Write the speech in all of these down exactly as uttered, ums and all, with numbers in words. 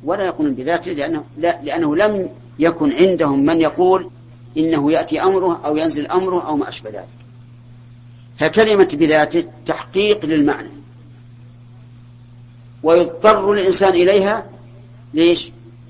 ولا يقولون بذاته، لأنه, لا لأنه لم يكن عندهم من يقول إنه يأتي أمره أو ينزل أمره أو ما أشبه ذلك. فكلمة بذاته تحقيق للمعنى، ويضطر الإنسان إليها ليش؟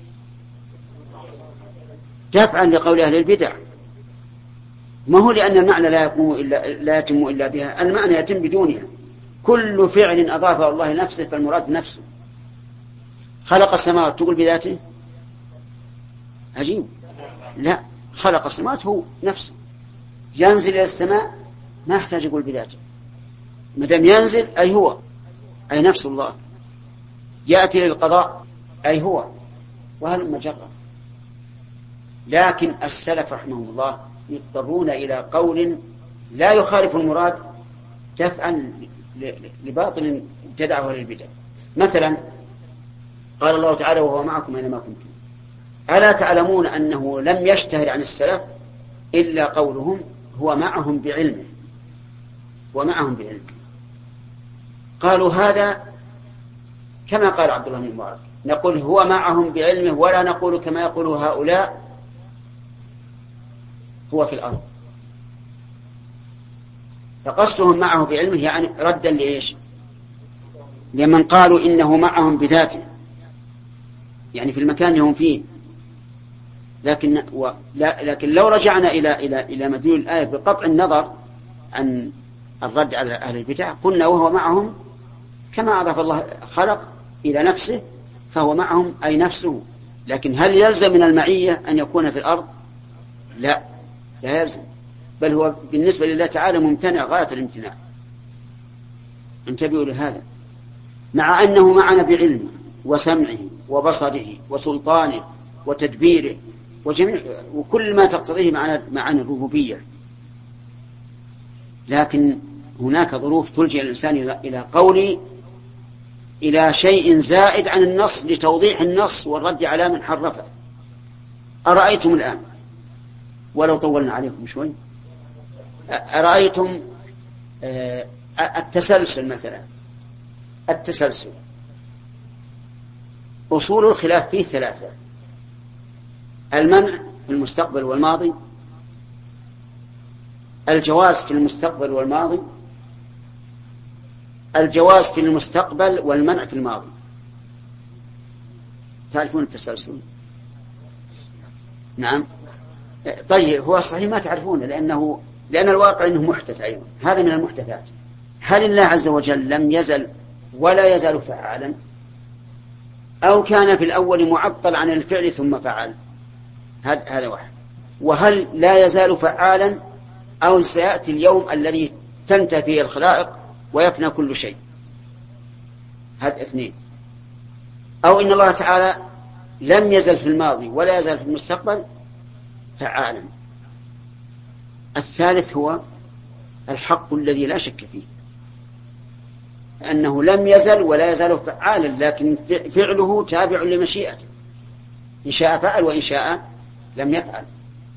دفعا لقول أهل البدع. ما هو لأن المعنى لا يقوم إلا لا يتم إلا بها، المعنى يتم بدونها. كل فعل أضافه الله نفسه فالمراد نفسه. خلق السماوات تقول بذاته؟ عجيب، لا، خلق السماوات هو نفسه. ينزل إلى السماء ما يحتاج يقول بذاته، مدام ينزل أي هو، أي نفس الله. يأتي للقضاء أي هو، وهل مجرد. لكن السلف رحمهم الله يضطرون إلى قول لا يخالف المراد دفعا لباطل ابتدعه للبدع. مثلا قال الله تعالى وهو معكم أينما كنتم. ألا تعلمون أنه لم يشتهر عن السلف إلا قولهم هو معهم بعلمه، ومعهم بعلمه. قالوا هذا كما قال عبد الله بن مبارك، نقول هو معهم بعلمه ولا نقول كما يقول هؤلاء هو في الأرض. فقصدهم معه بعلمه يعني ردا لإيش؟ لمن قالوا إنه معهم بذاته، يعني في المكان اللي هم فيه. لكن و... لا... لكن لو رجعنا إلى إلى إلى مدلول الآية بقطع النظر عن الرد على أهل البدع، قلنا وهو معهم كما أضاف الله خلق إلى نفسه فهو معهم أي نفسه. لكن هل يلزم من المعية أن يكون في الأرض؟ لا، لا يلزم، بل هو بالنسبة لله تعالى ممتنع غاية الامتناع. انتبهوا لهذا، مع أنه معنا بعلمه وسمعه وبصره وسلطانه وتدبيره وجميع وكل ما تقتضيه معاني الربوبية. لكن هناك ظروف تلجئ الإنسان إلى قول إلى شيء زائد عن النص لتوضيح النص والرد على من حرفه. أرأيتم الآن ولو طولنا عليكم شوي، أرأيتم التسلسل مثلا. التسلسل أصول الخلاف فيه ثلاثة: المنع في المستقبل والماضي، الجواز في المستقبل والماضي، الجواز في المستقبل والمنع في الماضي. تعرفون التسلسل؟ نعم. طيب هو صحيح ما تعرفونه لأنه لأن الواقع أنه محدث أيضا، هذا من المحدثات. هل الله عز وجل لم يزل ولا يزال فعالا، أو كان في الأول معطل عن الفعل ثم فعل؟ هذا واحد. وهل لا يزال فعالا أو سيأتي اليوم الذي تنتهي فيه الخلائق ويفنى كل شيء؟ هذا اثنين. أو إن الله تعالى لم يزل في الماضي ولا يزال في المستقبل فعالا. الثالث هو الحق الذي لا شك فيه، أنه لم يزل ولا يزال فعالا، لكن فعله تابع لمشيئته، إن شاء فعل وإن شاء لم يفعل.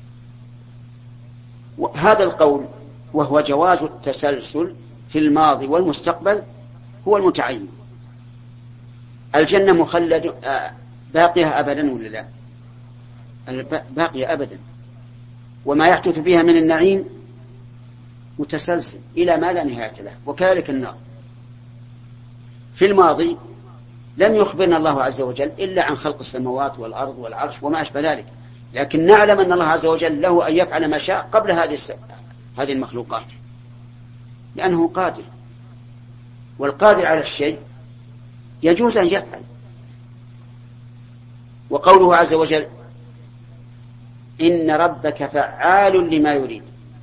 هذا القول وهو جواز التسلسل في الماضي والمستقبل هو المتعين. الجنة مخلد باقية أبدا ولا لا؟ باقية أبدا، وما يحدث فيها من النعيم متسلسل إلى ما لا نهاية له، وكذلك النار. في الماضي لم يخبرنا الله عز وجل إلا عن خلق السماوات والأرض والعرش وما أشبه ذلك، لكن نعلم أن الله عز وجل له أن يفعل ما شاء قبل هذه هذه المخلوقات، لأنه قادر، والقادر على الشيء يجوز أن يفعل. وقوله عز وجل إن ربك فعال لما يريد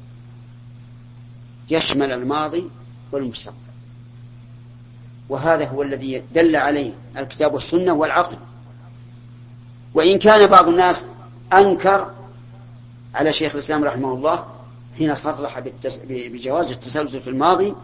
يشمل الماضي والمستقبل، وهذا هو الذي دل عليه الكتاب والسنة والعقل. وإن كان بعض الناس أنكر على شيخ الإسلام رحمه الله حين صرح بجواز التسلسل في الماضي،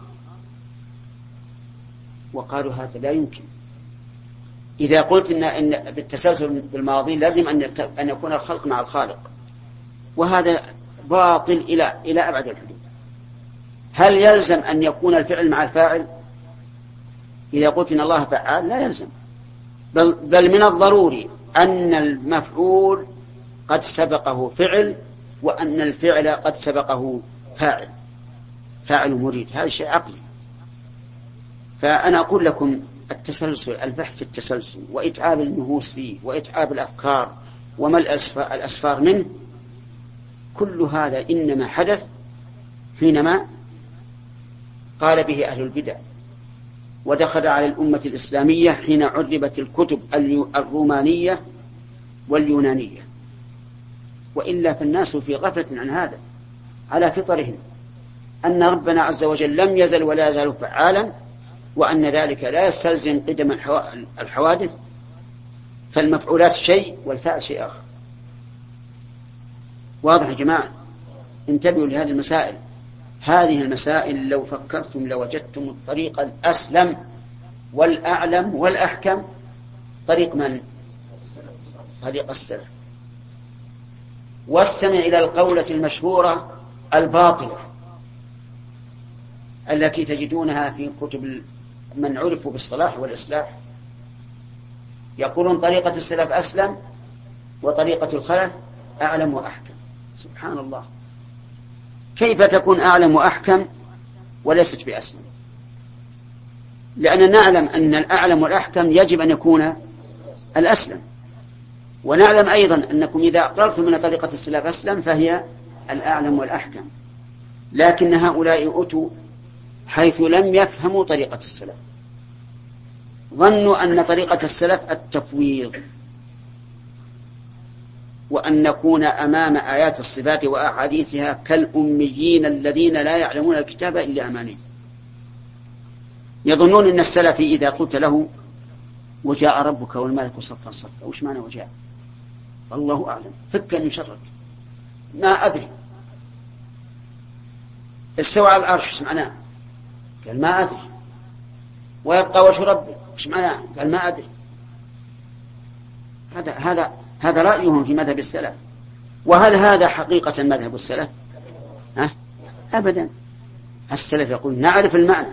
وقالوا هذا لا يمكن. إذا قلت إن, إن بالتسلسل بالماضي لازم أن أن يكون الخلق مع الخالق، وهذا باطل إلى إلى أبعد الحدود. هل يلزم أن يكون الفعل مع الفاعل؟ إذا قلت إن الله فعال لا يلزم، بل, بل من الضروري أن المفعول قد سبقه فعل، وأن الفعل قد سبقه فاعل، فاعل مريد. هذا شيء عقلي. فأنا أقول لكم التسلسل، البحث في التسلسل وإتعاب النفوس فيه وإتعاب الأفكار وملء الأسفار منه، كل هذا إنما حدث حينما قال به أهل البدع، ودخل على الأمة الإسلامية حين عربت الكتب الرومانية واليونانية. وإلا فالناس في غفلة عن هذا على فطرهم، أن ربنا عز وجل لم يزل ولا يزال فعالا، وأن ذلك لا يستلزم قدم الحوادث، فالمفعولات شيء والفعل شيء آخر. واضح يا جماعة؟ انتبهوا لهذه المسائل. هذه المسائل لو فكرتم لوجدتم الطريق الأسلم والأعلم والأحكم. طريق من؟ طريق السلف. واستمع إلى القولة المشهورة الباطلة التي تجدونها في كتب من عرفوا بالصلاح والإصلاح، يقولون طريقة السلف أسلم وطريقة الخلف أعلم وأحكم. سبحان الله، كيف تكون أعلم وأحكم وليست بأسلم؟ لأننا نعلم أن الأعلم والأحكم يجب أن يكون الأسلم، ونعلم أيضا أنكم إذا أقررتم من طريقة السلف أسلم فهي الأعلم والأحكم. لكن هؤلاء أتوا حيث لم يفهموا طريقة السلف، ظنوا أن طريقة السلف التفويض، وأن نكون أمام آيات الصفات وأحاديثها كالأميين الذين لا يعلمون الكتاب إلا أماني. يظنون أن السلفي إذا قلت له وجاء ربك والملك صفا صفا، وش معنى وجاء؟ والله أعلم، فك من شرك، ما أدري. استوى على العرش، وش معناه؟ قال ما أدري. ويبقى وجه ربك، وش معناه؟ قال ما أدري. هذا هذا هذا رأيهم في مذهب السلف. وهل هذا حقيقة مذهب السلف؟ ها؟ أبدا. السلف يقول نعرف المعنى،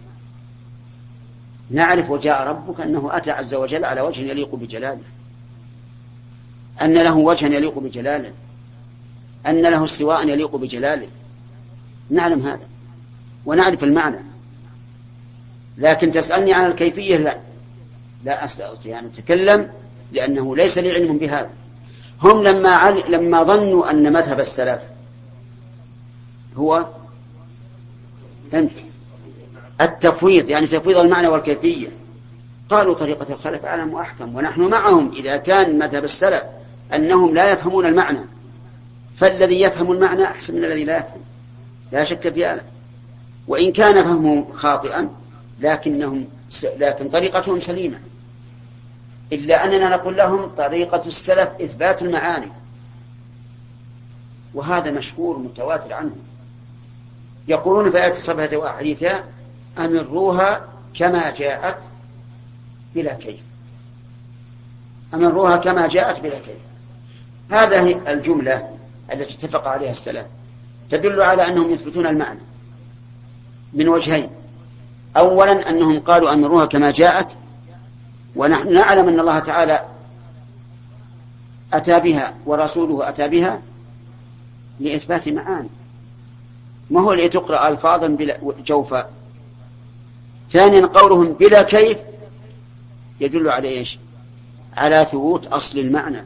نعرف وجاء ربك أنه أتى عز وجل على وجه يليق بجلاله، أن له وجها يليق بجلاله، أن له استواء يليق بجلاله. نعلم هذا ونعرف المعنى، لكن تسألني عن الكيفية لا لا أستطيع أن أتكلم، لأنه ليس لي علم بهذا. هم لما عل... لما ظنوا أن مذهب السلف هو التفويض، يعني تفويض المعنى والكيفية، قالوا طريقة الخلف أعلم وأحكم. ونحن معهم إذا كان مذهب السلف أنهم لا يفهمون المعنى، فالذي يفهم المعنى أحسن من الذي لا يفهم، لا شك في هذا. وإن كان فهمهم خاطئا لكنهم لكن طريقتهم سليمة، إلا أننا نقول لهم طريقة السلف إثبات المعاني، وهذا مشهور متواتر عنه. يقولون في آية الصفحة وأحاديثها أمروها كما جاءت بلا كيف، أمروها كما جاءت بلا كيف. هذه الجملة التي اتفق عليها السلف تدل على أنهم يثبتون المعنى من وجهين. أولا أنهم قالوا أمروها كما جاءت، ونحن نعلم أن الله تعالى أتى بها ورسوله أتى بها لإثبات معاني، ما هو لتقرأ ألفاظا بلا جوفا. ثانيا قولهم بلا كيف يدل على إيش؟ على ثبوت أصل المعنى،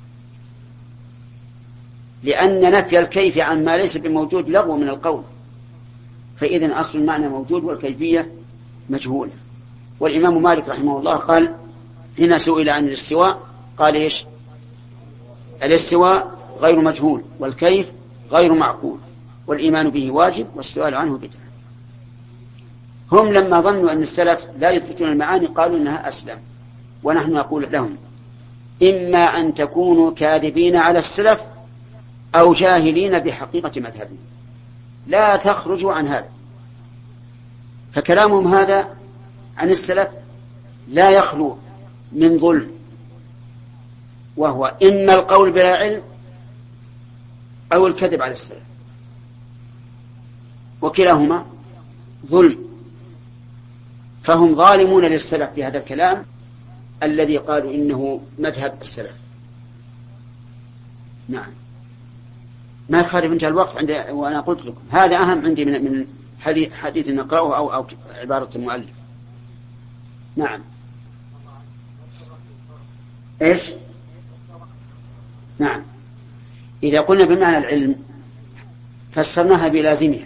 لأن نفي الكيف عن ما ليس بموجود لغو من القول، فإذن أصل المعنى موجود والكيفية مجهولة. والإمام مالك رحمه الله قال هنا سئل عن الاستواء قال إيش؟ الاستواء غير مجهول والكيف غير معقول والإيمان به واجب والسؤال عنه بدعة. هم لما ظنوا أن السلف لا يثبتون المعاني قالوا إنها أسلم، ونحن نقول لهم إما أن تكونوا كاذبين على السلف أو جاهلين بحقيقة مذهبهم، لا تخرجوا عن هذا. فكلامهم هذا عن السلف لا يخلو من ظلم، وهو إما القول بلا علم أو الكذب على السلف، وكلاهما ظلم. فهم ظالمون للسلف بهذا الكلام، الذي قالوا إنه مذهب السلف. نعم، ما يخالف انتهى الوقت عندي، وأنا قلت لكم هذا أهم عندي من من حديث, حديث نقرأه أو, أو عبارة المؤلف. نعم. إيش؟ نعم، إذا قلنا بمعنى العلم فسرناها بلازمها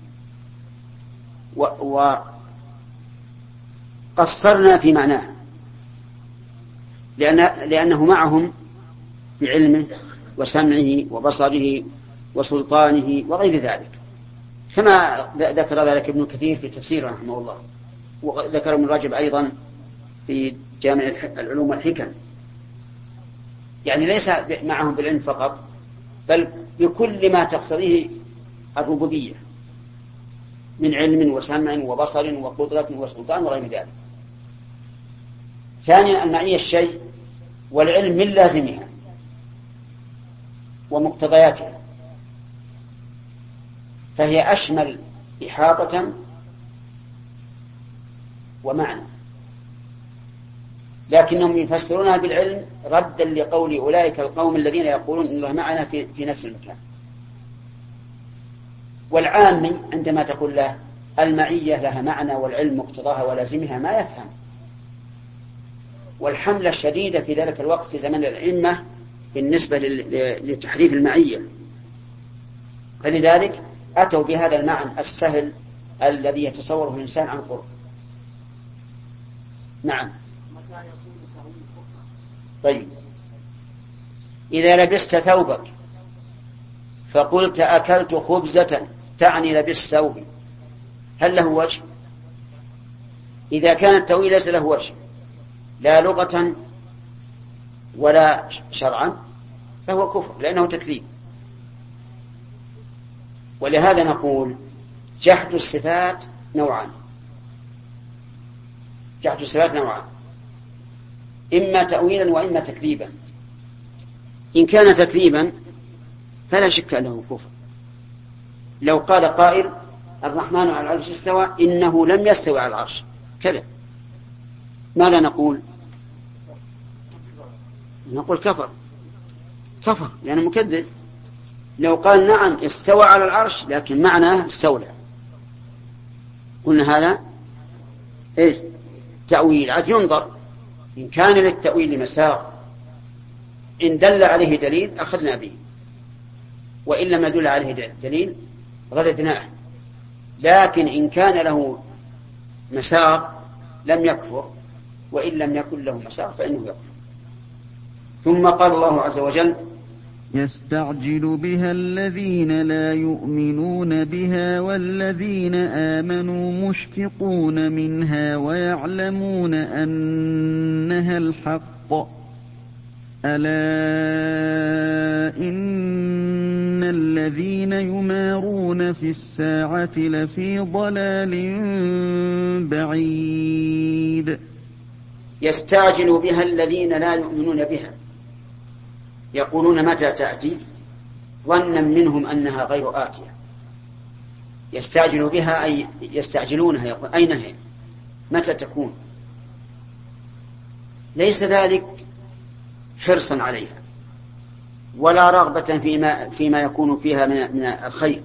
وقصرنا في معناها، لأن لأنه معهم بعلمه وسمعه وبصره وسلطانه وغير ذلك، كما ذكر ذلك ابن كثير في تفسيره رحمه الله، وذكر ابن رجب أيضا في جامع العلوم والحكم. يعني ليس معهم بالعلم فقط، بل بكل ما تقتضيه الربوبية من علم وسمع وبصر وقدرة وسلطان وغير ذلك. ثانيا المعية الشيء والعلم من لازمها ومقتضياتها، فهي أشمل إحاطة ومعنى، لكنهم يفسرونها بالعلم ردا لقول أولئك القوم الذين يقولون إن الله معنا في, في نفس المكان. والعام عندما تقول له المعية لها معنى والعلم مقتضاها ولازمها ما يفهم، والحملة الشديدة في ذلك الوقت في زمن الأئمة بالنسبة لتحريف المعية، فلذلك أتوا بهذا المعنى السهل الذي يتصوره الإنسان عن قرب. نعم. طيب، إذا لبست ثوبك فقلت أكلت خبزة تعني لبست ثوبي، هل له وجه؟ إذا كان التأويل ليس له وجه لا لغة ولا شرعا فهو كفر، لأنه تكذيب. ولهذا نقول جحد الصفات نوعان، جحد الصفات نوعان، إما تأويلا وإما تكذيبا. إن كان تكذيبا فلا شك أنه كفر. لو قال قائل الرحمن على العرش استوى إنه لم يستوي على العرش كذا، ماذا نقول؟ نقول كفر، كفر لأنه يعني مكذب. لو قال نعم استوى على العرش لكن معناه استولى، قلنا هذا إيش؟ تأويل. عاد ينظر إن كان للتأويل مساغ، إن دل عليه دليل أخذنا به، وإن لم يدل عليه دليل رددناه. لكن إن كان له مساغ لم يكفر، وإن لم يكن له مساغ فإنه يكفر. ثم قال الله عز وجل يستعجل بها الذين لا يؤمنون بها والذين آمنوا مشفقون منها ويعلمون أنها الحق ألا إن الذين يمارون في الساعة لفي ضلال بعيد. يستعجل بها الذين لا يؤمنون بها، يقولون متى تأتي ظنا منهم أنها غير آتية. يستعجل بها أي يستعجلونها، يقول أين هي؟ متى تكون؟ ليس ذلك حرصا عليها ولا رغبة فيما, فيما يكون فيها من, من الخير،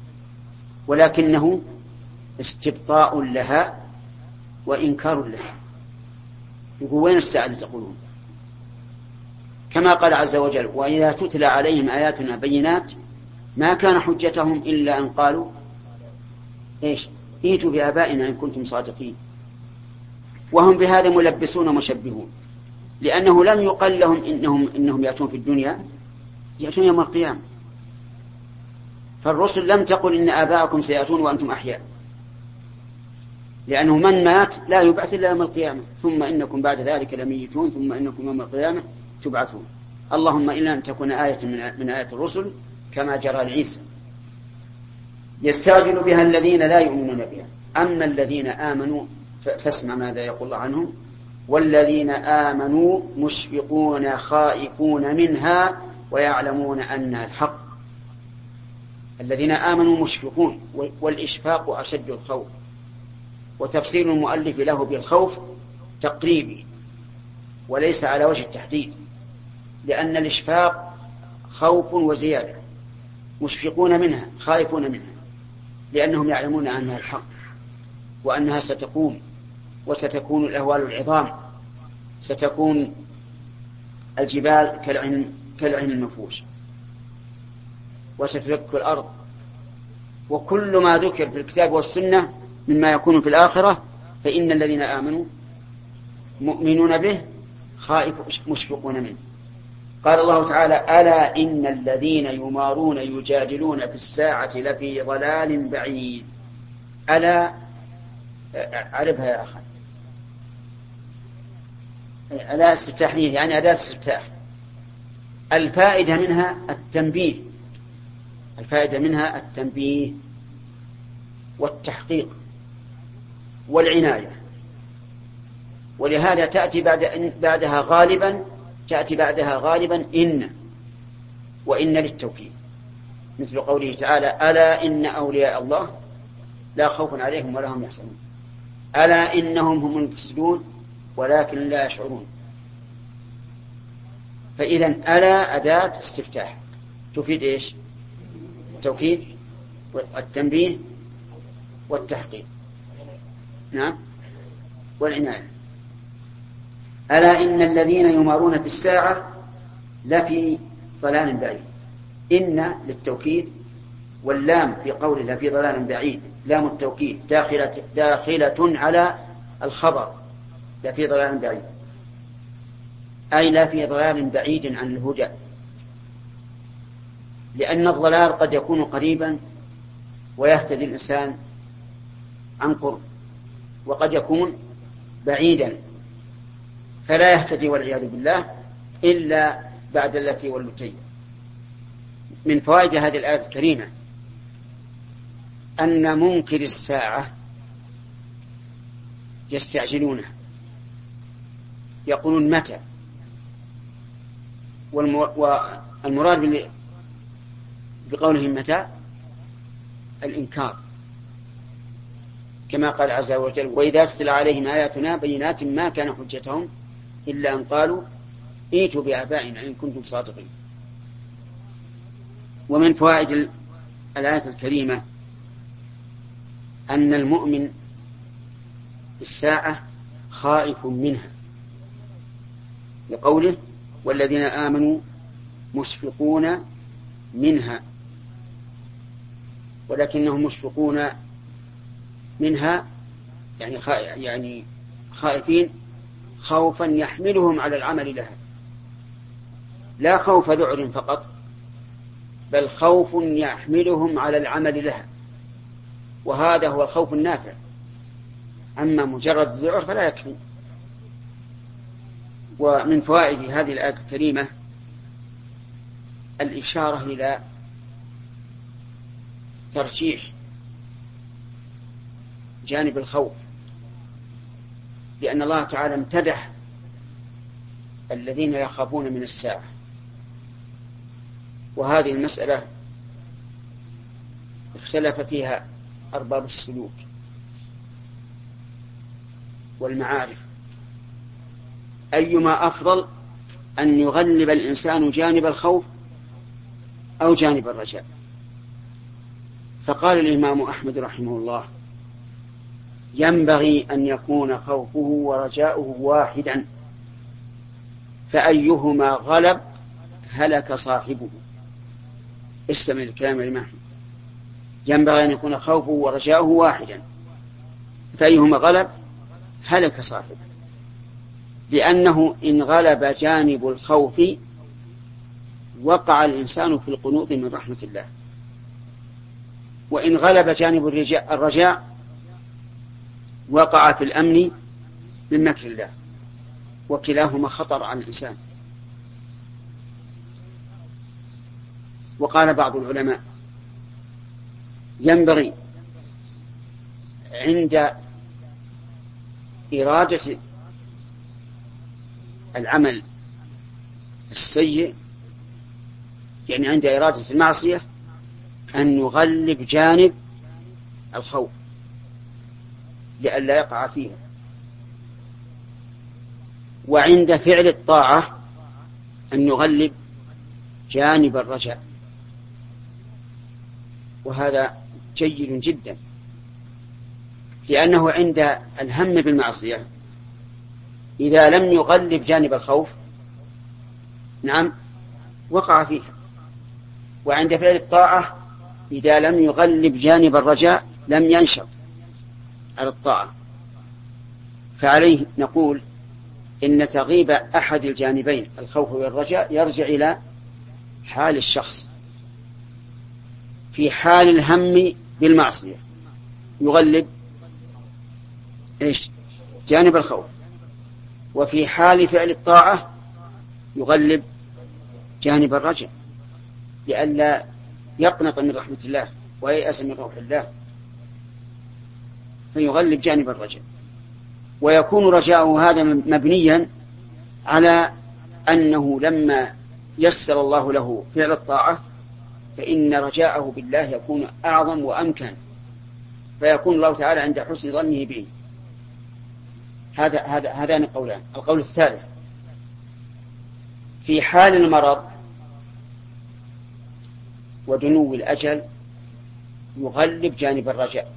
ولكنه استبطاء لها وإنكار لها. يقول وين الساعة تقولون؟ كما قال عز وجل وإذا تتلى عليهم آياتنا بينات ما كان حجتهم إلا أن قالوا إيش؟ ائتوا بآبائنا إن كنتم صادقين. وهم بهذا ملبسون ومشبهون، لأنه لم يقل لهم إنهم, إنهم يأتون في الدنيا، يأتون يوم القيامة. فالرسل لم تقل إن آباءكم سيأتون وأنتم أحياء، لأنه من مات لا يبعث إلا يوم القيامة، ثم إنكم بعد ذلك لميتون ثم إنكم يوم القيامة تبعثون. اللهم إلا أن تكون آية من آيات الرسل كما جرى لعيسى. يستعجل بها الذين لا يؤمنون بها. أما الذين آمنوا فاسمع ماذا يقول الله عنهم والذين آمنوا مشفقون خائفون منها ويعلمون أنها الحق. الذين آمنوا مشفقون، والإشفاق أشد الخوف، وتفسير المؤلف له بالخوف تقريبي، وليس على وجه التحديد، لأن الإشفاق خوف وزيادة، مشفقون منها خائفون منها، لأنهم يعلمون أنها الحق وأنها ستقوم، وستكون الأهوال العظام، ستكون الجبال كالعين كالعين المنفوش، وستفك الأرض، وكل ما ذكر في الكتاب والسنة مما يكون في الآخرة فإن الذين آمنوا مؤمنون به خائف مشفقون منه. قال الله تعالى: ألا إن الذين يمارون يجادلون في الساعة لفي ضلال بعيد. ألا، عربها يا أخي، ألا استفتاحية يعني أداة استفتاح. الفائدة منها التنبيه، الفائدة منها التنبيه والتحقيق والعناية، ولهذا تأتي بعد بعدها غالبا تأتي بعدها غالبا إن، وإن للتوكيد، مثل قوله تعالى: ألا إن أولياء الله لا خوف عليهم ولا هم يحزنون. ألا إنهم هم المفسدون ولكن لا يشعرون. فإذا ألا أداة استفتاح تفيد إيش؟ التوكيد والتنبيه والتحقيق، نعم، والعناية. ألا إن الذين يمارون في الساعة لفي ضلال بعيد. إن للتوكيد، واللام في قوله لفي ضلال بعيد لام التوكيد داخلة, داخلة على الخبر لفي ضلال بعيد، أي لفي ضلال بعيد عن الهدى، لأن الضلال قد يكون قريبا ويهتدي الإنسان عن قرب، وقد يكون بعيدا فلا يهتدي والعياذ بالله إلا بعد التي والتي. من فوائد هذه الآية الكريمة أن منكر الساعة يستعجلونها، يقولون متى، والمراد بقولهم متى الإنكار، كما قال عز وجل: وإذا تتلى عليهم آياتنا بينات ما كان حجتهم إلا أن قالوا ائتوا بآبائنا إن كنتم صادقين. ومن فوائد الآية الكريمة أن المؤمن الساعة خائف منها، لقوله: والذين آمنوا مشفقون منها، ولكنهم مشفقون منها يعني يعني خائفين خوفا يحملهم على العمل لها، لا خوف ذعر فقط، بل خوف يحملهم على العمل لها، وهذا هو الخوف النافع. أما مجرد الذعر فلا يكفي. ومن فوائد هذه الآية الكريمة الإشارة إلى ترجيح جانب الخوف، لأن الله تعالى امتدح الذين يخافون من الساعة، وهذه المسألة اختلف فيها أرباب السلوك والمعارف أيما أفضل، أن يغلب الإنسان جانب الخوف أو جانب الرجاء. فقال الإمام أحمد رحمه الله: ينبغي أن يكون خوفه ورجاؤه واحدا، فأيهما غلب هلك صاحبه. استمع الكلام الإمام: ينبغي أن يكون خوفه ورجاؤه واحدا، فأيهما غلب هلك صاحبه، لأنه إن غلب جانب الخوف وقع الإنسان في القنوط من رحمة الله، وإن غلب جانب الرجاء وقع في الأمن من مكر الله، وكلاهما خطر على الإنسان. وقال بعض العلماء: ينبغي عند إرادة العمل السيء، يعني عند إرادة المعصية، أن يغلب جانب الخوف لئلا يقع فيها، وعند فعل الطاعة أن يغلب جانب الرجاء، وهذا جيد جدا، لأنه عند الهم بالمعصية إذا لم يغلب جانب الخوف نعم وقع فيه، وعند فعل الطاعة إذا لم يغلب جانب الرجاء لم ينشط على الطاعة. فعليه نقول إن تغيب أحد الجانبين الخوف والرجاء يرجع إلى حال الشخص. في حال الهم بالمعصية يغلب إيش؟ جانب الخوف، وفي حال فعل الطاعة يغلب جانب الرجاء لئلا يقنط من رحمة الله وييأس من روح الله، فيغلب جانب الرجاء. ويكون رجاؤه هذا مبنيا على أنه لما يسر الله له فعل الطاعة فإن رجاءه بالله يكون أعظم وأمكن، فيكون الله تعالى عند حسن ظنه به. هذا هذا هذان قولان. القول الثالث في حال المرض ودنو الأجل يغلب جانب الرجاء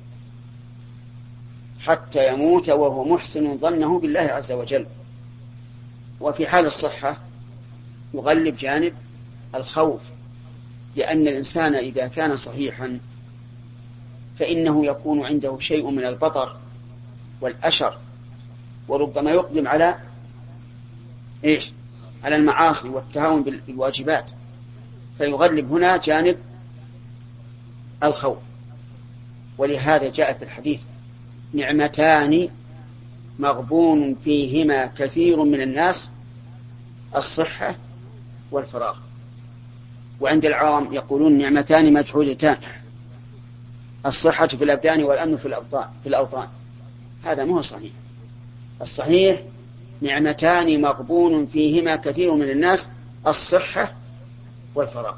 حتى يموت وهو محسن ظنه بالله عز وجل. وفي حال الصحة يغلب جانب الخوف، لأن الإنسان إذا كان صحيحا فإنه يكون عنده شيء من البطر والأشر، وربما يقدم على إيش؟ على المعاصي والتهاون بالواجبات، فيغلب هنا جانب الخوف. ولهذا جاء في الحديث نعمتان مغبون فيهما كثير من الناس الصحة والفراغ. وعند العوام يقولون نعمتان مجهولتان، الصحة في الأبدان والأمن في الأوطان, في الأوطان. هذا مو صحيح. الصحيح نعمتان مغبون فيهما كثير من الناس الصحة والفراغ.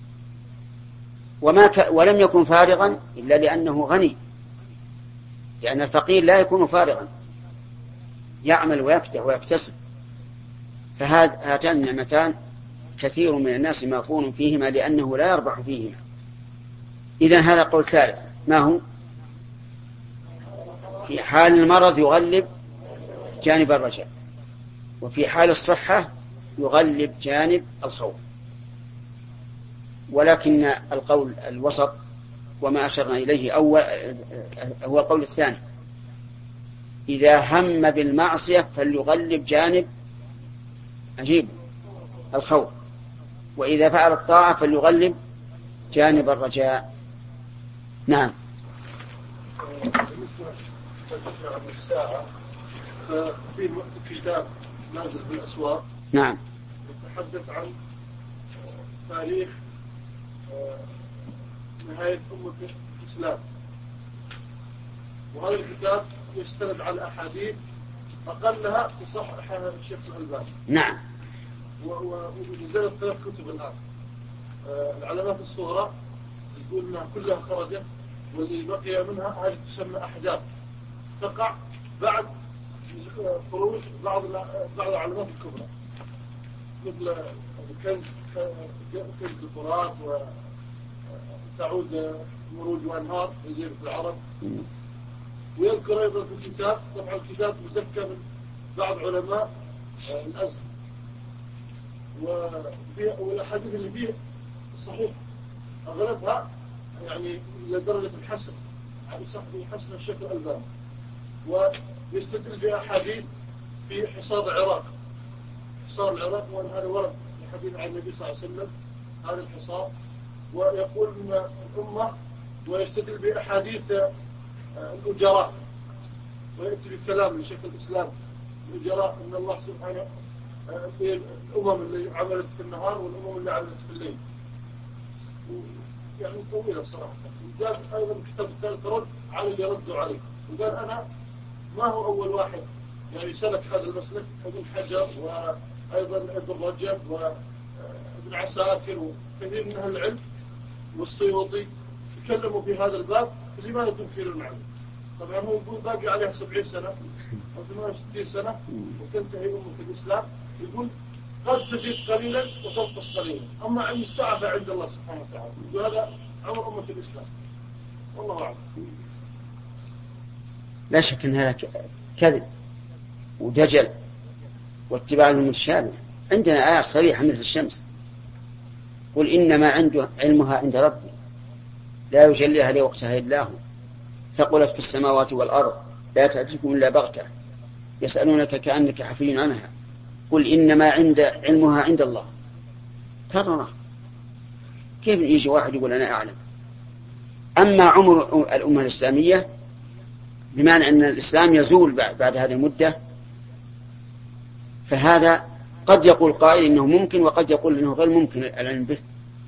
وما ك... ولم يكن فارغا إلا لأنه غني، لأن الفقير لا يكون فارغا، يعمل ويكدح ويكتسب. فهاتان النعمتان كثير من الناس مغبون فيهما لأنه لا يربح فيهما. إذن هذا قول ثالث، ما هو؟ في حال المرض يغلب جانب الرجاء، وفي حال الصحة يغلب جانب الخوف. ولكن القول الوسط وما أشرنا إليه أول هو القول الثاني، إذا هم بالمعصية فليغلب جانب عجيب الخوف، وإذا فعل الطاعة فليغلب جانب الرجاء. نعم. الساعة في كتاب نازل في الأسواق نعم يتحدث عن تاريخ نهاية أمة الإسلام، وهذا الكتاب يستند على أحاديث أقلها يصححها الشيخ الألباني. نعم. ونزلت ثلاث كتب الآن. العلامات الصغرى يقول أنها كلها خرجت، واللي بقي منها هذه تسمى أحداث تقع بعد خروج بعض بعض العلامات الكبرى، مثل كنز كنز الفرات وتعود مروج وأنهار جزيرة العرب. ويذكر أيضا في الكتاب، طبعا الكتاب مزكى من بعض علماء الأزهر، والأحاديث اللي فيه صحيح أغلبها يعني لدرجة الحسن، يعني صح حسن الشيخ الألباني. ويستدل بأحاديث في حصار العراق، حصار العراق، وأن هذا ورد في حديث عن النبي صلى الله عليه وسلم هذا الحصار، ويقول أن الأمة، ويستدل بأحاديث الأجراء، ويأتي بالكلام لشيخ الإسلام الأجراء أن الله سبحانه في الأمم اللي عملت في النهار والأمم اللي عملت في الليل، يعني طويلة بصراحة. وقال أيضا الكتاب الثالث رد على اللي ردوا عليه، وقال أنا ما هو أول واحد يعني سلك هذا المسلك، ابن حجر وأيضا ابن رجب وابن عساكر وكثير من أهل العلم والسيوطي تكلموا في هذا الباب، لماذا تنكرون عنه؟ طبعا هو يقول باقي عليها سبعين سنة أو ثمانية وستين سنة وتنتهي أمة الإسلام. يقول قد تزيد قليلا وتنقص قليلا، أما علم الساعة فعند الله سبحانه وتعالى. يقول هذا عمر أمة الإسلام، والله أعلم. لا شك أن هذا كذب ودجل واتباع المتشابه. عندنا آيات صريحة مثل الشمس، قل إنما عنده علمها عند ربي لا يجليها لوقتها إلا هو ثقلت في السماوات والأرض لا تأتيكم إلا بغتة يسألونك كأنك حفي عنها قل إنما عند علمها عند الله. كرره. كيف يجي واحد يقول أنا أعلم؟ أما عمر الأمة الإسلامية بمعنى أن الإسلام يزول بعد هذه المدة، فهذا قد يقول قائل إنه ممكن وقد يقول إنه غير ممكن العلم به،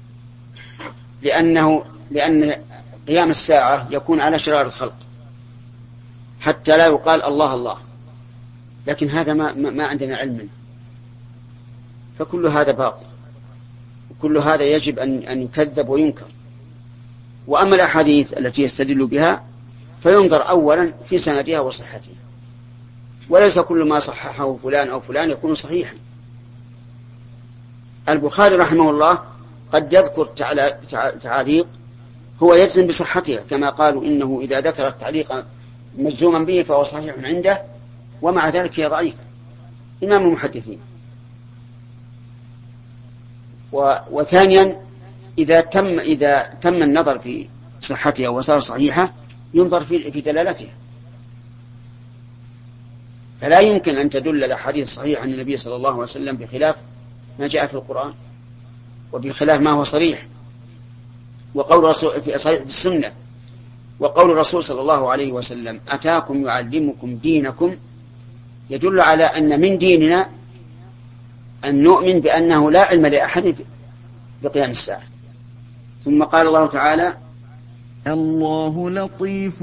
لأنه لأن قيام الساعة يكون على شرار الخلق حتى لا يقال الله الله، لكن هذا ما, ما عندنا علم منه، فكل هذا باطل وكل هذا يجب أن, أن يكذب وينكر. وأما الأحاديث التي يستدل بها فينظر أولا في سندها وصحتها، وليس كل ما صححه فلان أو فلان يكون صحيحا. البخاري رحمه الله قد يذكر تعليق هو يجزم بصحتها، كما قالوا إنه إذا ذكر التعليق مجزوما به فهو صحيح عنده، ومع ذلك هي ضعيفة. إمام المحدثين. وثانيا إذا تم إذا تم النظر في صحتها وصار صحيحة ينظر في في دلالتها، فلا يمكن أن تدل الأحاديث الصحيحة عن النبي صلى الله عليه وسلم بخلاف ما جاء في القرآن وبخلاف ما هو صريح وقول رسول في صحيح بالسنة. وقول الرسول صلى الله عليه وسلم أتاكم يعلمكم دينكم يدل على أن من ديننا أن نؤمن بأنه لا علم لأحد بقيام الساعة. ثم قال الله تعالى الله لطيف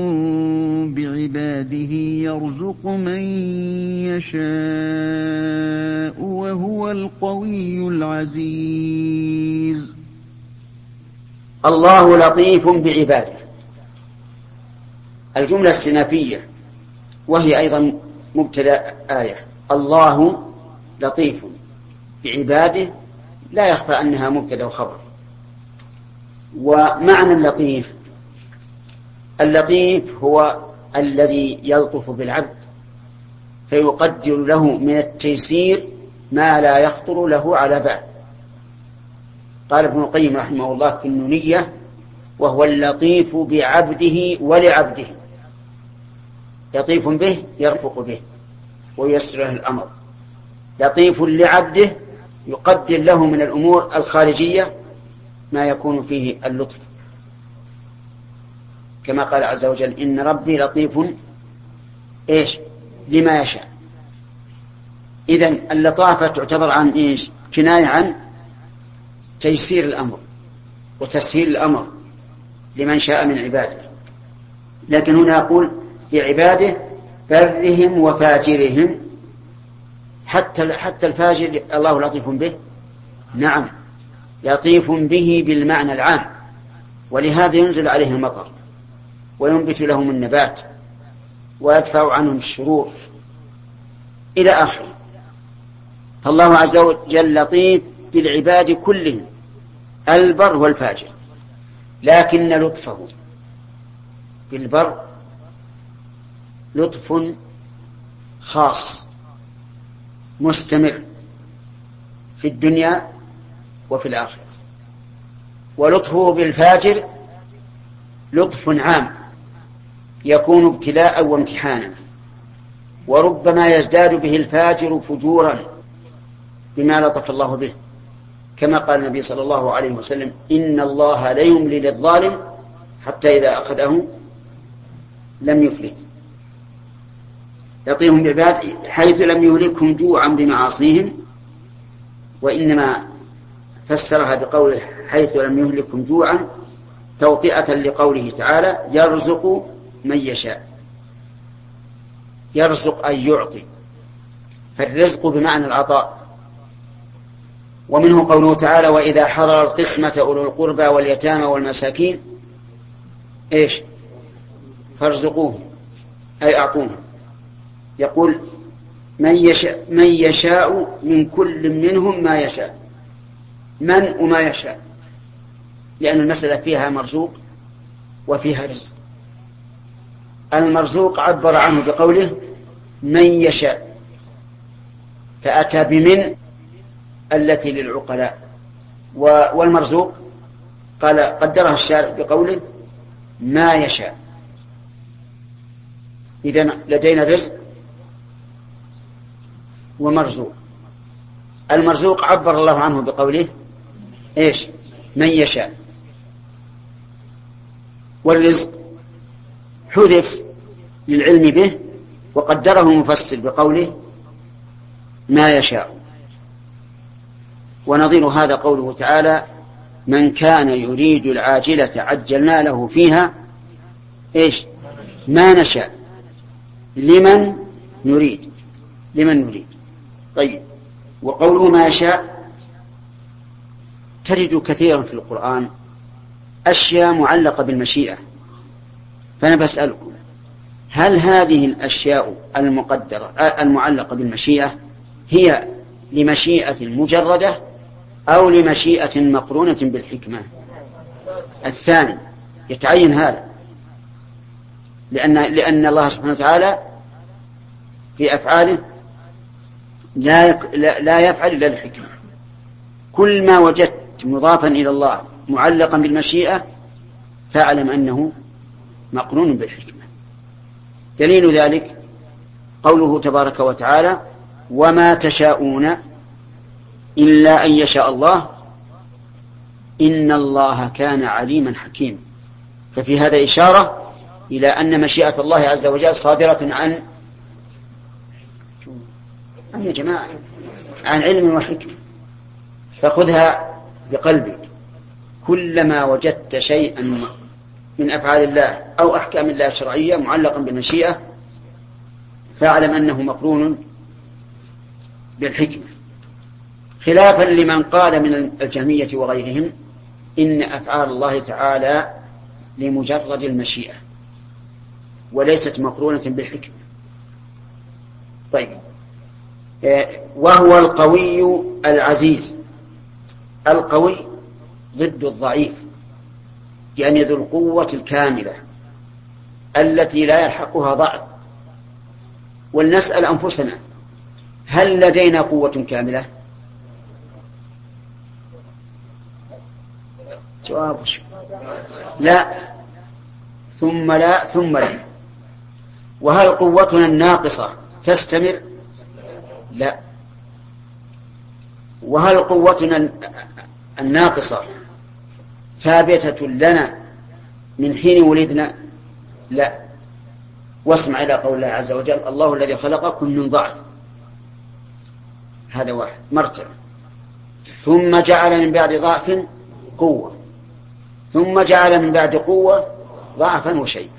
بعباده يرزق من يشاء وهو القوي العزيز. الله لطيف بعباده، الجملة السنافية وهي أيضا مبتدأ آية. الله لطيف بعباده لا يخفى أنها مبتدأ وخبر. ومعنى اللطيف، اللطيف هو الذي يلطف بالعبد فيقدر له من التيسير ما لا يخطر له على بال. قال ابن القيم رحمه الله في النونية وهو اللطيف بعبده ولعبده، لطيف به يرفق به وييسر له الأمر، لطيف لعبده يقدر له من الأمور الخارجية ما يكون فيه اللطف، كما قال عز وجل إن ربي لطيف إيش لما يشاء. إذن اللطافة تعتبر عن إيش كناية عن تيسير الأمر وتسهيل الأمر لمن شاء من عباده. لكن هنا يقول لعباده برهم وفاجرهم، حتى حتى الفاجر الله لطيف به. نعم لطيف به بالمعنى العام، ولهذا ينزل عليه المطر وينبت لهم النبات ويدفع عنهم الشرور إلى آخره. فالله عز وجل لطيف بالعباد كلهم البر والفاجر، لكن لطفه بالبر لطف خاص مستمر في الدنيا وفي الآخرة، ولطفه بالفاجر لطف عام يكون ابتلاء وامتحانا، وربما يزداد به الفاجر فجورا بما لطف الله به، كما قال النبي صلى الله عليه وسلم إن الله لا يملي للظالم حتى إذا أخذه لم يفلت. لطيف بعباد حيث لم يهلكهم جوعا بمعاصيهم، وإنما فسرها بقوله حيث لم يهلكهم جوعا توطئة لقوله تعالى يرزق من يشاء. يرزق أي يعطي، فالرزق بمعنى العطاء. ومنه قوله تعالى وإذا حضر القسمة أولو القربى واليتامى والمساكين إيش فارزقوهم أي أعطوهم. يقول من يشاء, من يشاء من كل منهم ما يشاء، من وما يشاء، لأن المسألة فيها مرزوق وفيها رزق. المرزوق عبر عنه بقوله من يشاء، فأتى بمن التي للعقلاء، والمرزوق قال قدرها الشارع بقوله ما يشاء. إذن لدينا رزق ومرزوق. المرزوق عبر الله عنه بقوله إيش؟ من يشاء. والرزق حذف للعلم به وقدره المفسر بقوله ما يشاء. ونظير هذا قوله تعالى من كان يريد العاجلة عجلنا له فيها إيش؟ ما نشاء لمن نريد، لمن نريد. طيب، وقوله ما يشاء ترد كثيرا في القرآن أشياء معلقة بالمشيئة. فأنا بسألكم هل هذه الأشياء المقدرة المعلقة بالمشيئة هي لمشيئة مجردة أو لمشيئة مقرونة بالحكمة؟ الثاني يتعين هذا، لأن, لأن الله سبحانه وتعالى في أفعاله لا, يك... لا يفعل إلا الحكمة. كل ما وجدت مضافا إلى الله معلقا بالمشيئة فاعلم أنه مقرون بالحكمة. دليل ذلك قوله تبارك وتعالى وما تشاءون إلا أن يشاء الله إن الله كان عليما حكيما. ففي هذا إشارة إلى أن مشيئة الله عز وجل صادرة عن عن يا جماعة عن علم وحكمة. فخذها بقلبك، كلما وجدت شيئا من أفعال الله أو أحكام الله الشرعية معلقا بالمشيئة فاعلم أنه مقرون بالحكمة، خلافا لمن قال من الجهمية وغيرهم إن أفعال الله تعالى لمجرد المشيئة وليست مقرونة بالحكمة. طيب، وهو القوي العزيز. القوي ضد الضعيف، يعني ذو القوة الكاملة التي لا يلحقها ضعف. ولنسأل أنفسنا هل لدينا قوة كاملة؟ جواب لا، ثم لا، ثم لا. وهل قوتنا الناقصة تستمر؟ لا. وهل قوتنا الناقصة ثابتة لنا من حين ولدنا؟ لا. واسمع إلى قول الله عز وجل الله الذي خلقكم من ضعف، هذا واحد مرتبة، ثم جعل من بعد ضعف قوة، ثم جعل من بعد قوة ضعفا وشيبا.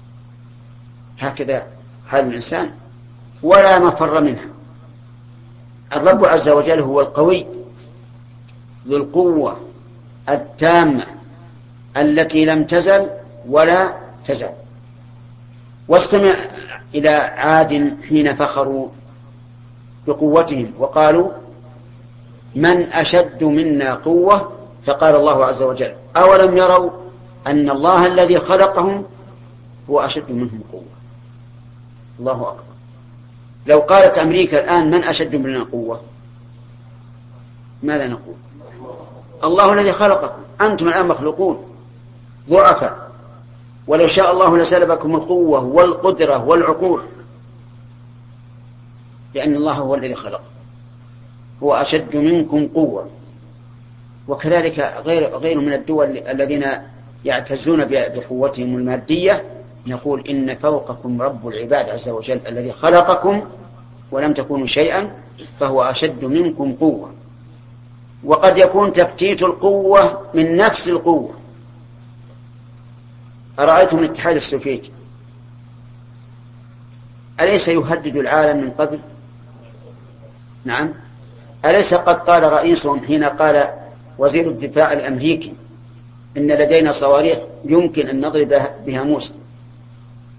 هكذا حال الإنسان ولا مفر منها. الرب عز وجل هو القوي ذو القوة التامة التي لم تزل ولا تزال. واستمع إلى عاد حين فخروا بقوتهم وقالوا من أشد منا قوة، فقال الله عز وجل أولم يروا أن الله الذي خلقهم هو أشد منهم قوة. الله أكبر. لو قالت أمريكا الآن من أشد منا قوة ماذا نقول؟ الله الذي خلقكم، أنتم الآن مخلوقون ضعفاء، ولو شاء الله لسلبكم القوة والقدرة والعقول، لأن الله هو الذي خلق، هو أشد منكم قوة. وكذلك غير غير من الدول الذين يعتزون بقوتهم المادية نقول إن فوقكم رب العباد عز وجل الذي خلقكم ولم تكونوا شيئا فهو أشد منكم قوة. وقد يكون تفتيت القوة من نفس القوة. أرأيتم الاتحاد السوفيتي أليس يهدد العالم من قبل؟ نعم. أليس قد قال رئيسهم حين قال وزير الدفاع الأمريكي إن لدينا صواريخ يمكن أن نضرب بها موسى،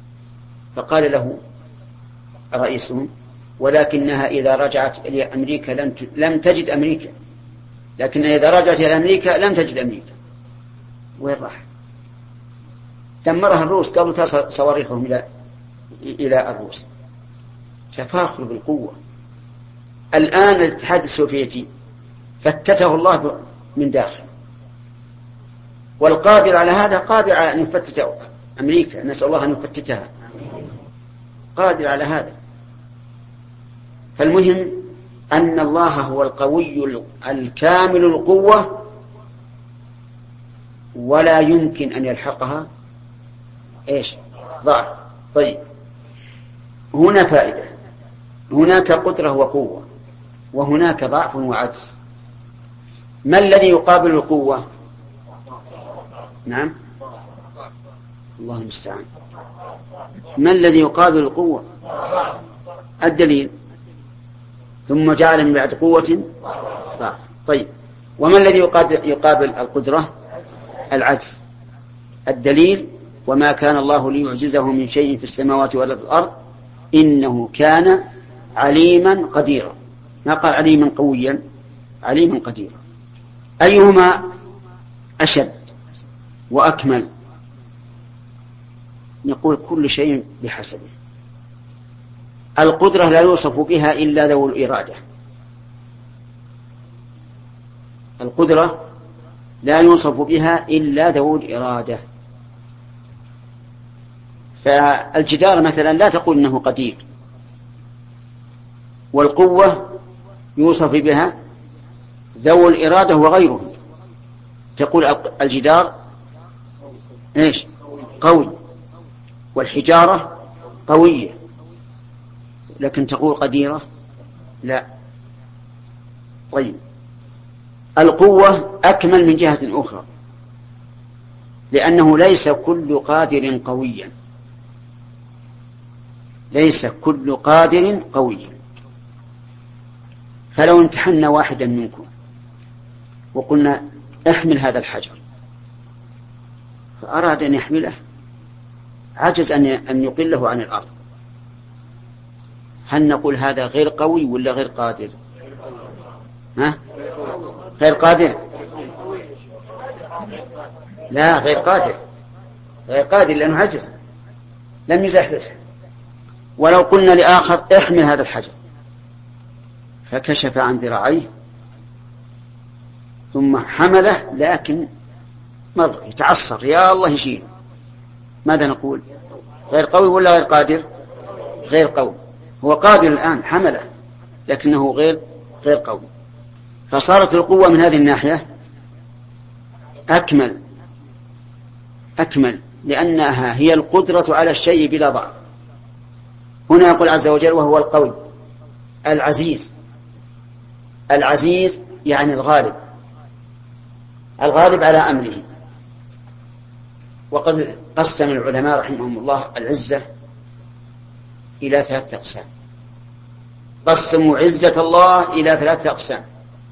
فقال له رئيسهم: ولكنها إذا رجعت إلى أمريكا لم لم تجد أمريكا، لكن إذا رجعت إلى أمريكا لم تجد أمريكا. وين راح؟ دمرها الروس، قالوا تصل صواريخهم إلى إلى الروس. تفاخر بالقوة. الآن الاتحاد السوفيتي فتته الله من داخل، والقادر على هذا قادر على أن يفتت أمريكا، نسأل الله أن يفتتها، قادر على هذا. فالمهم أن الله هو القوي الكامل القوة، ولا يمكن أن يلحقها إيش؟ ضعف. طيب، هنا فائدة، هناك قدرة وقوة، وهناك ضعف وعجز. ما الذي يقابل القوة؟ نعم، الله المستعان. ما الذي يقابل القوة؟ الدليل: ثم جعل من بعد قوة ضعف. طيب، وما الذي يقابل, يقابل القدرة؟ العجز. الدليل: وما كان الله ليعجزه من شيء في السماوات ولا في الأرض إنه كان عليما قديرا. ما قال عليما قويا، عليما قديرا. أيهما أشد وأكمل؟ نقول كل شيء بحسبه. القدرة لا يوصف بها إلا ذو الإرادة. القدرة لا يوصف بها إلا ذو الإرادة. فالجدار مثلا لا تقول إنه قدير، والقوة يوصف بها ذو الإرادة وغيره. تقول الجدار إيش؟ قوي، والحجارة قوية، لكن تقول قديرة؟ لا. طيب، القوة أكمل من جهة أخرى، لأنه ليس كل قادر قويا، ليس كل قادر قويا. فلو امتحنا واحدا منكم وقلنا احمل هذا الحجر، فأراد أن يحمله، عجز أن يقله عن الأرض، هل نقول هذا غير قوي ولا غير قادر؟ ها؟ غير قادر؟ لا، غير قادر، غير قادر لأنه عجز، لم يزحزح. ولو قلنا لآخر احمل هذا الحجر فكشف عن ذراعيه ثم حمله، لكن مر يتعصر، يا الله يشيل، ماذا نقول؟ غير قوي ولا غير قادر؟ غير قوي. هو قادر الآن، حمله، لكنه غير غير قوي. فصارت القوة من هذه الناحية أكمل أكمل لأنها هي القدرة على الشيء بلا ضعف. هنا يقول عز وجل: وهو القوي العزيز. العزيز يعني الغالب، الغالب على أمره. وقد قسم العلماء رحمهم الله العزة إلى ثلاثة أقسام. قسموا عزة الله إلى ثلاثة أقسام: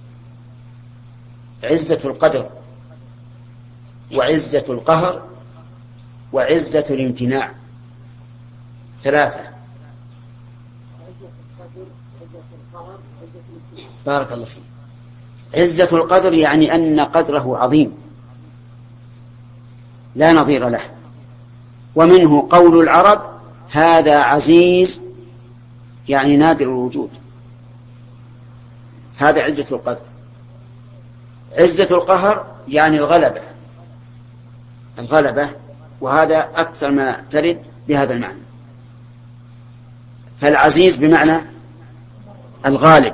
عزة القدر، وعزة القهر، وعزة الامتناع. ثلاثة. بارك الله فيك. عزة القدر يعني أن قدره عظيم لا نظير له، ومنه قول العرب: هذا عزيز، يعني نادر الوجود. هذا عزة القدر. عزة القهر يعني الغلبة، الغلبة، وهذا أكثر ما ترد بهذا المعنى. فالعزيز بمعنى الغالب.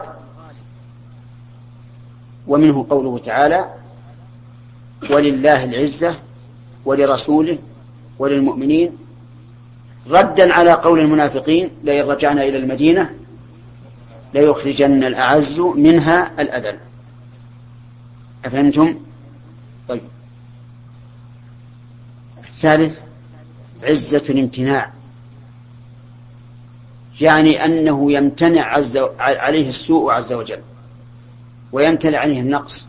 ومنه قوله تعالى: ولله العزة ولرسوله وللمؤمنين، ردا على قول المنافقين: لئن رجعنا إلى المدينة ليخرجن الأعز منها الأذل. أفهمتم؟ طيب. الثالث عزة الامتناع، يعني أنه يمتنع عز عليه السوء عز وجل، ويمتنع عليه النقص.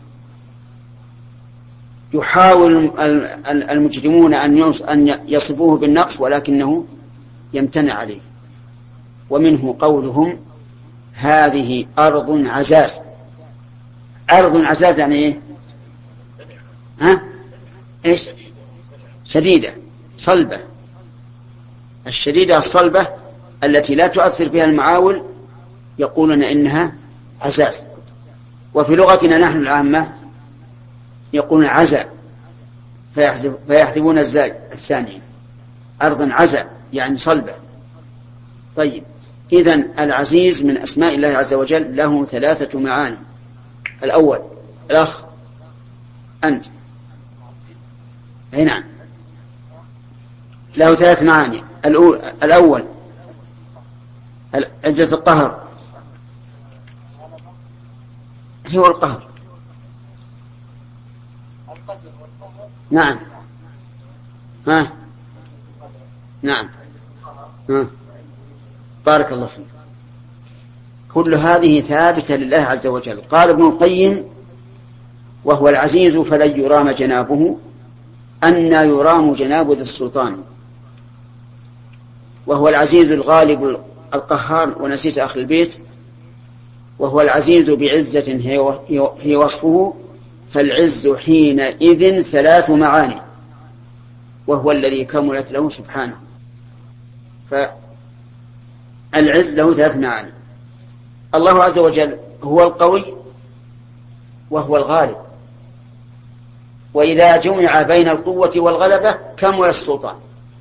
يحاول المجرمون أن يصفوه بالنقص ولكنه يمتنع عليه. ومنه قولهم هذه أرض عزاز. أرض عزاز يعني إيه؟ ها؟ إيش؟ شديدة صلبة. الشديدة الصلبة التي لا تؤثر فيها المعاول يقولون إنها عزاز. وفي لغتنا نحن العامة يقولون عزا فيحذفون الزاي الثانية، أرضا عزا يعني صلبة. طيب، إذن العزيز من أسماء الله عز وجل له ثلاثة معاني. الأول الأخ أنت هنا له ثلاث معاني. الأول عزة القهر، هو القهر. نعم ها نعم ها. بارك الله فيك. كل هذه ثابتة لله عز وجل. قال ابن القيم وهو العزيز فلن يرام جنابه أن يرام جناب ذي السلطان. وهو العزيز الغالب القهار، ونسيت أخي البيت، وهو العزيز بعزة هي وصفه، فالعز حينئذ ثلاث معاني، وهو الذي كملت له سبحانه. فالعز له ثلاث معاني. الله عز وجل هو القوي وهو الغالب، وإذا جمع بين القوة والغلبة كمل السلطان،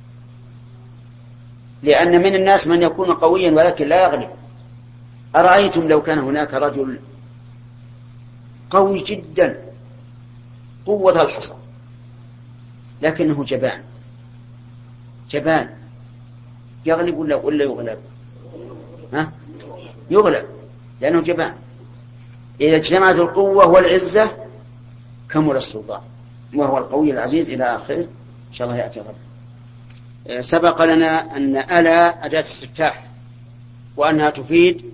لأن من الناس من يكون قويا ولكن لا يغلب. أرأيتم لو كان هناك رجل قوي جدا قوة الحصى لكنه جبان جبان يغلب ولا ولا يغلب؟ ها؟ يغلب لأنه جبان. إذا اجتمعت القوة والعزة كمل السلطان، وهو القوي العزيز إلى آخره. إن شاء الله يأتي غدا. سبق لنا أن ألا أداة استفتاح، وأنها تفيد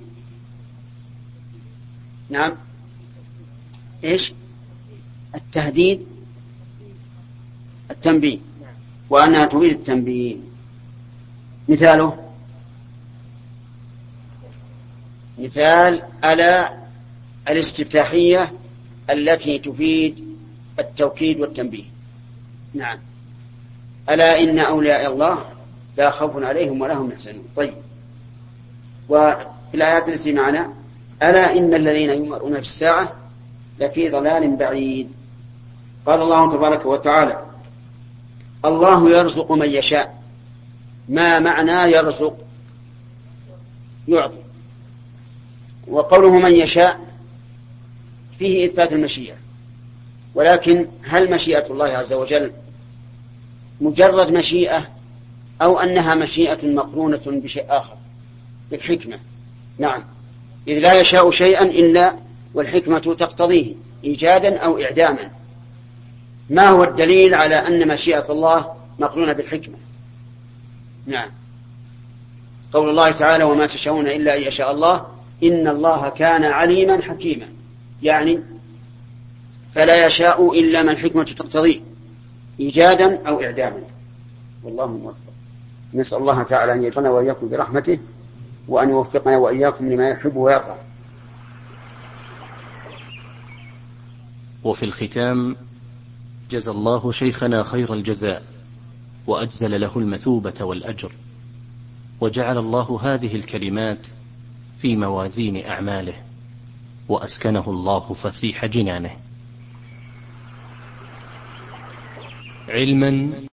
نعم إيش؟ التهديد التنبيه، وأنها تفيد التنبيه. مثاله مثال ألا الاستفتاحية التي تفيد التوكيد والتنبيه. نعم، ألا إن أولياء الله لا خوف عليهم ولا هم يحزنون. طيب، وفي الآيات التي معنا ألا إن الذين يمرون في الساعة لفي ضلال بعيد. قال الله تبارك وتعالى الله يرزق من يشاء. ما معنى يرزق؟ يعطي. وقوله من يشاء فيه إثبات المشيئة، ولكن هل مشيئة الله عز وجل مجرد مشيئة أو أنها مشيئة مقرونة بشيء آخر بالحكمة؟ نعم، إذ لا يشاء شيئا إلا والحكمة تقتضيه إيجادا أو إعداما. ما هو الدليل على أن مشيئة الله مقرونة بالحكمة؟ نعم، قول الله تعالى وما تشاءون إلا أن يشاء الله إن الله كان عليما حكيما، يعني فلا يشاء إلا ما الحكمة تقتضيه إيجادا أو إعداما. والله موفق. نسأل الله تعالى أن يجعلنا وإياكم برحمته، وأن يوفقنا وإياكم لما يحب ويرضى. وفي الختام جزى الله شيخنا خير الجزاء، وأجزل له المثوبة والأجر، وجعل الله هذه الكلمات في موازين أعماله، وأسكنه الله فسيح جنانه. علما